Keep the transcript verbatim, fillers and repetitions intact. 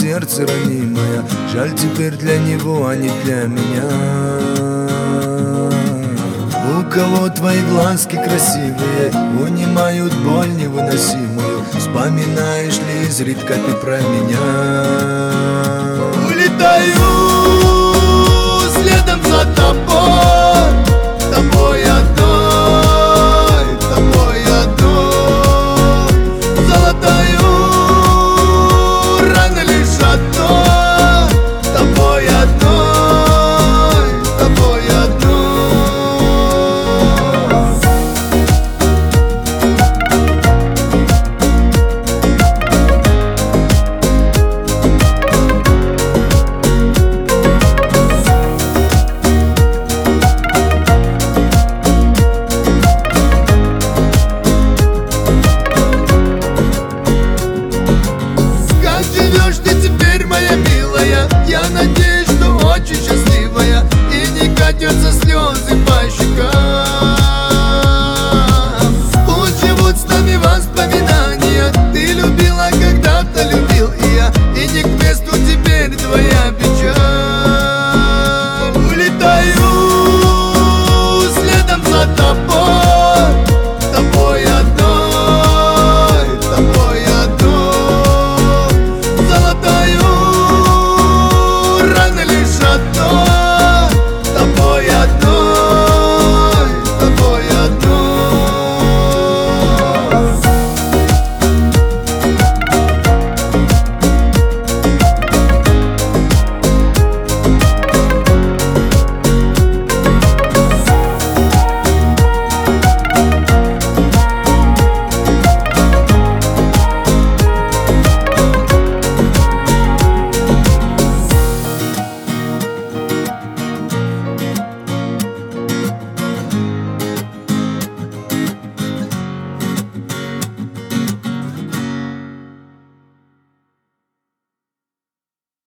сердце ранимое. Жаль теперь для него, а не для меня. У кого твои глазки красивые унимают боль невыносимую. Вспоминаешь ли изредка ты про меня? Улетаю следом за тобой, тобой одной, тобой одной. Золотою рано лишь одной, тобой одной, тобой одной. Я надеюсь, что очень счастливая и не катится с